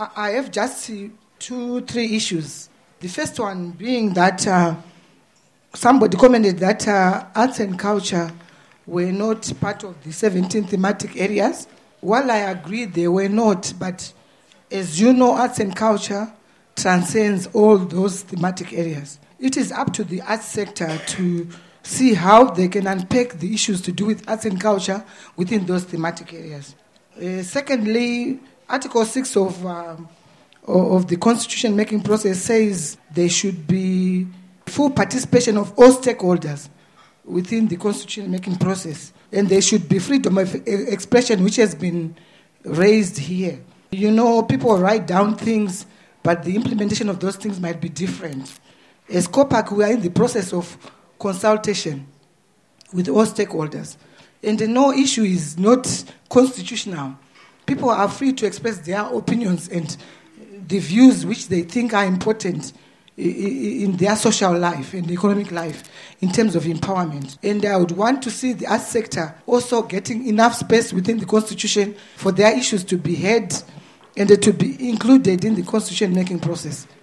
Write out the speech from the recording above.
I have just 2-3 issues. The first one being that somebody commented that arts and culture were not part of the 17 thematic areas. While I agree they were not, but as you know, arts and culture transcends all those thematic areas. It is up to the arts sector to see how they can unpack the issues to do with arts and culture within those thematic areas. Secondly, Article 6 of the constitution-making process says there should be full participation of all stakeholders within the constitution-making process, and there should be freedom of expression, which has been raised here. You know, people write down things, but the implementation of those things might be different. As COPAC, we are in the process of consultation with all stakeholders, and no issue is not constitutional. People are free to express their opinions and the views which they think are important in their social life and economic life in terms of empowerment. And I would want to see the arts sector also getting enough space within the Constitution for their issues to be heard and to be included in the constitution-making process.